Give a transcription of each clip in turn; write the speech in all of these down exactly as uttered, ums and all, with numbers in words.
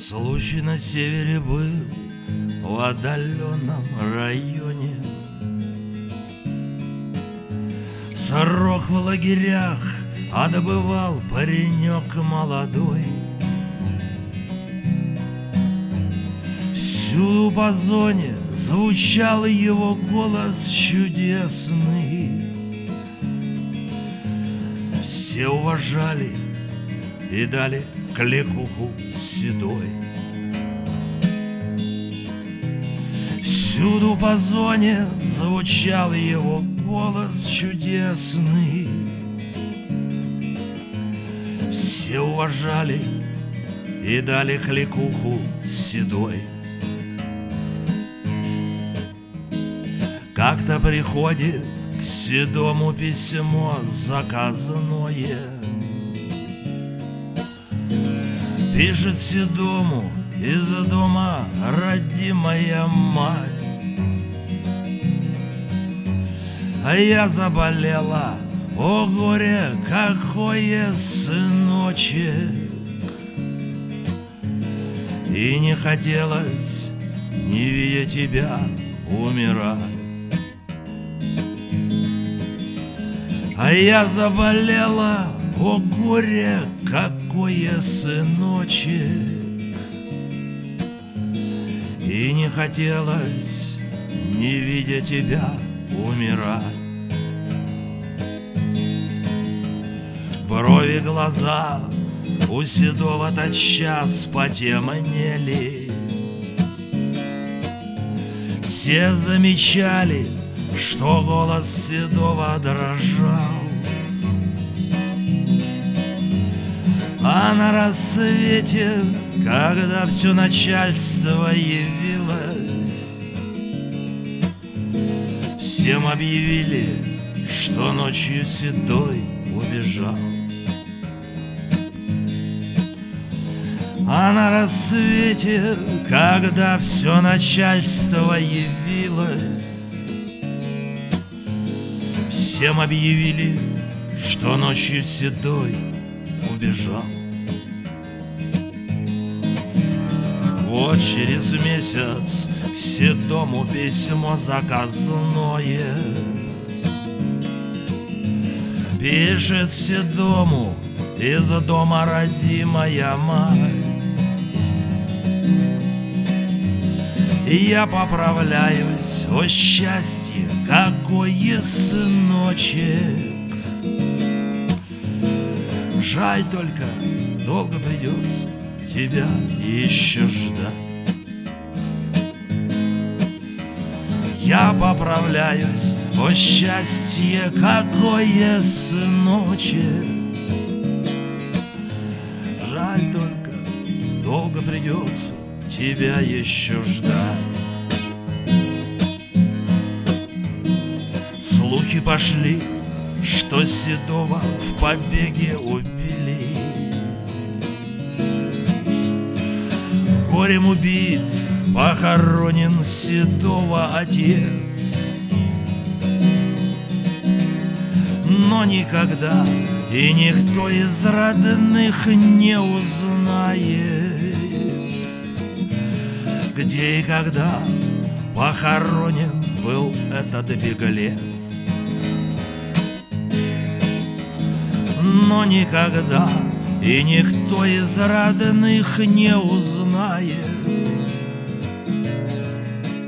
Случай на севере был в отдаленном районе. Срок в лагерях отбывал паренек молодой. Всюду по зоне звучал его голос чудесный. Все уважали и дали кликуху седой. Всюду по зоне звучал его голос чудесный. Все уважали и дали кликуху седой. Как-то приходит к седому письмо заказанное. Пишет седому из дома родимая мать: а я заболела, о горе какое, сыночек, и не хотелось, не видя тебя, умирать. А я заболела, о горе какое, сыночек, и не хотелось, не видя тебя, умирать. Брови, глаза у седого тотчас потемнели. Все замечали, что голос седого дрожал. А на рассвете, когда все начальство явилось, всем объявили, что ночью седой убежал. А на рассвете, когда все начальство явилось, всем объявили, что ночью седой убежал. Вот через месяц к седому письмо заказное. Пишет седому из дома родимая мать: я поправляюсь, о счастье, какое, сыночек. Жаль только, долго придется тебя еще ждать. Я поправляюсь, о счастье, какое, сыночек. Жаль только, долго придется тебя еще ждать. Слухи пошли, что седого в побеге убили. Горем убит, похоронен седого отец. Но никогда и никто из родных не узнает, где и когда похоронен был этот беглец. Но никогда и никто из родных не узнает,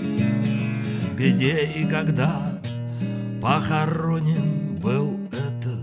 где и когда похоронен был этот